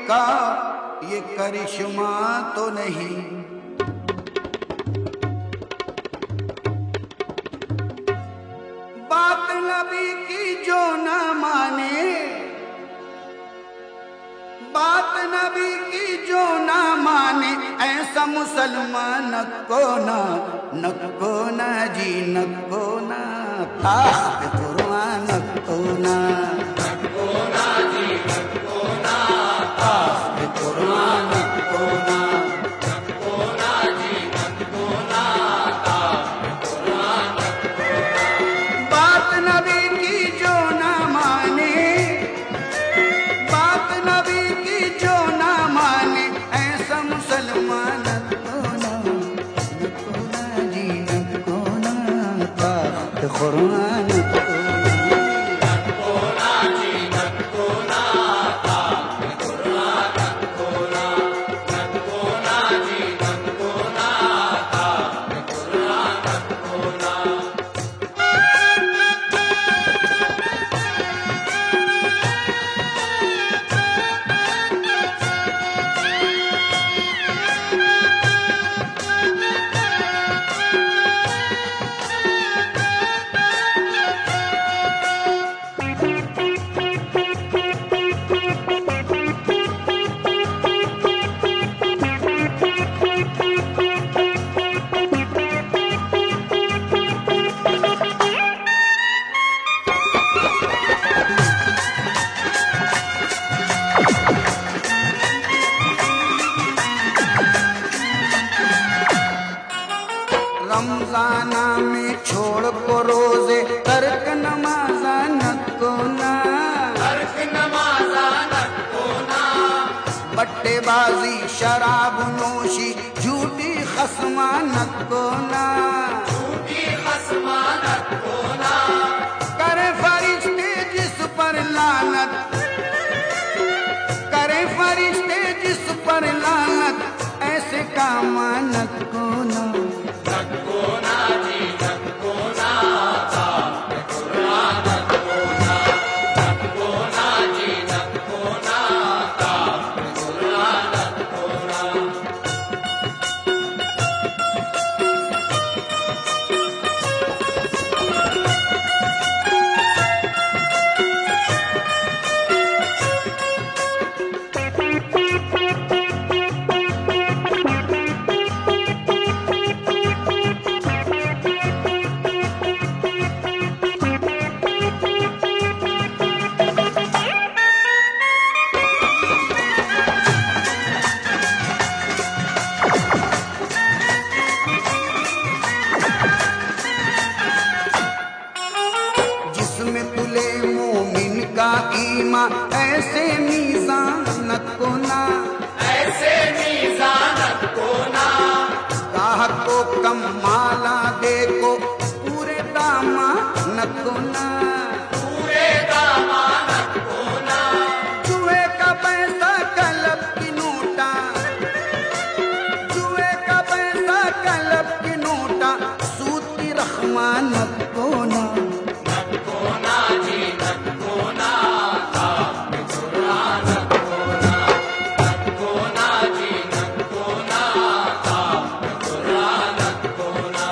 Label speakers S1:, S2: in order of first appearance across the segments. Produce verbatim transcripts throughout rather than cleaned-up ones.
S1: का ये करिश्मा तो नहीं। बात नबी की जो ना माने, बात नबी की जो ना माने, ऐसा मुसलमान को ना नको ना जी नको ना ताकत कुरान को ना नको ना जी नको ना ताकत कुरान को ना नको ना जी नको ना ताकत कुरान को ना। बात नबी की जो ना माने, बात नबी की जो ना माने, ऐसा मुसलमान को ना नको ना जी नको ना ताकत कुरान को ना नको ना जी नको ना ताकत कुरान को ना नको ना जी नको ना ताकत कुरान को ना। रमजाना में छोड़ को रोजे, तर्क नमाजा नको ना तर्क नमाजा नको ना। बट्टेबाजी शराब नोशी झूठी खस्मा नको ना झूठी खस्मा नको ना। करे फरिश्ते जिस पर लानत, करे फरिश्ते जिस पर लानत, ऐसे काम नको ना नको ना जी नको ना ताकत कुरान को ना नको ना जी नको ना ताकत कुरान को ना। जिसमें तुले मोमिन का ईमान, ऐसे मीज़ान को ना ऐसे मीज़ान को ना। गाहक को कम माला देखो, पूरे दामान को ना पूरे दामान को ना। जुए का पैसा कलब की नोटा, जुए का पैसा कलब की नोटा, सूद की रखमान को ना नको ना जी नको ना ताकत कुरान को ना नको ना जी नको ना ताकत कुरान को ना।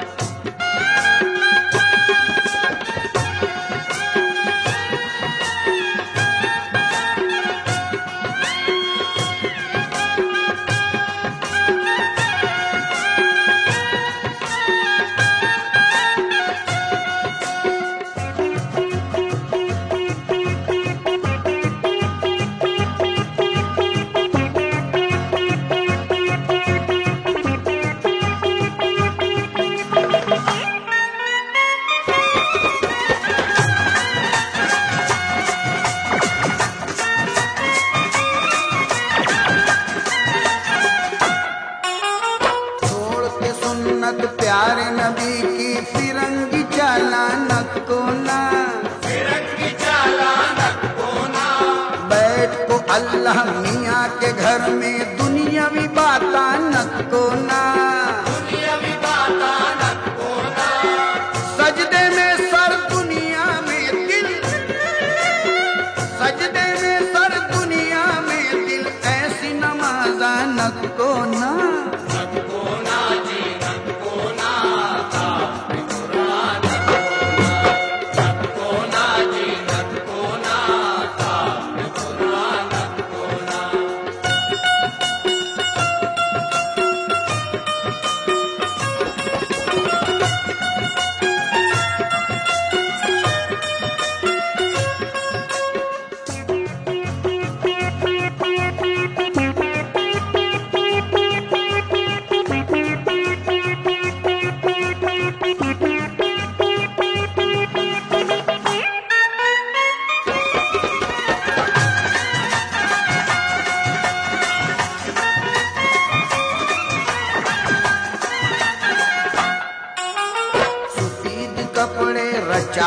S1: प्यारे नबी की फिरंगी चालानत को ना फिरंगी चालानत को ना। बैठ को अल्लाह मियाँ के घर में दुनियावी बातानत को ना दुनियावी बातानत को ना। सजदे में सर दुनिया में दिल, सजदे में सर दुनिया में दिल,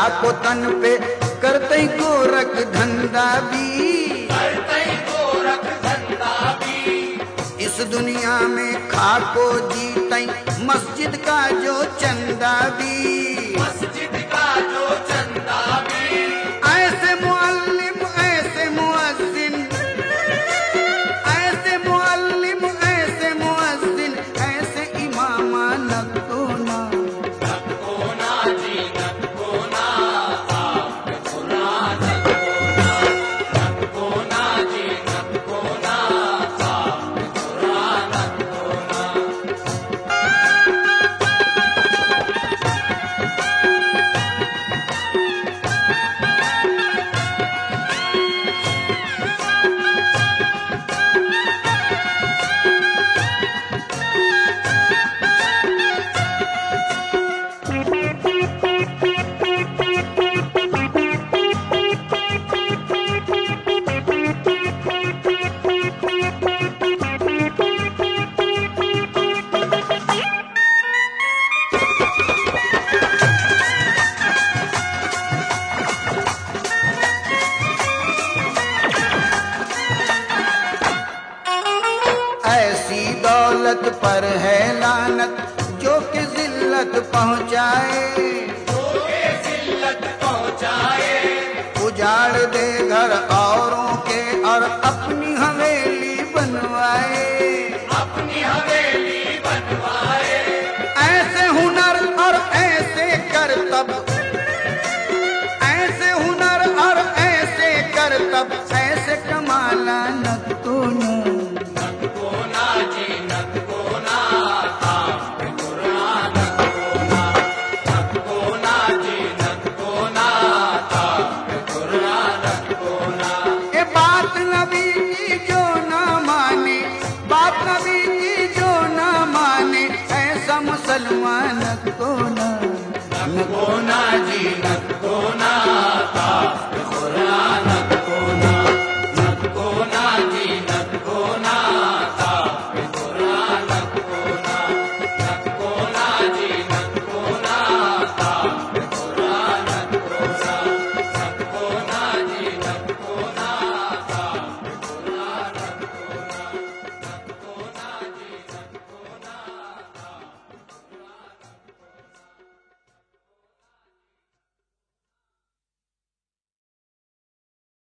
S1: लाखों तन पे करते गोरख धंधा भी,
S2: करते गोरख धंधा भी।
S1: इस दुनिया में खाको जीते मस्जिद का जो चंदा भी,
S2: मस्जिद का जो चंदा भी।
S1: ऐसे मुअल्लिम ऐसे मुअज्जिन, ऐसे मुअल्लिम ऐसे मुअज्जिन, ऐसे इमामा नक्को ना,
S2: नक्को ना जी नक्को ना, आपके कुरान नक्को ना, नक्को ना जी नक्को ना, आपके कुरान नक्को ना।
S1: ऐसी दौलत पर है लानत जो कि जिल्लत पहुंचाए,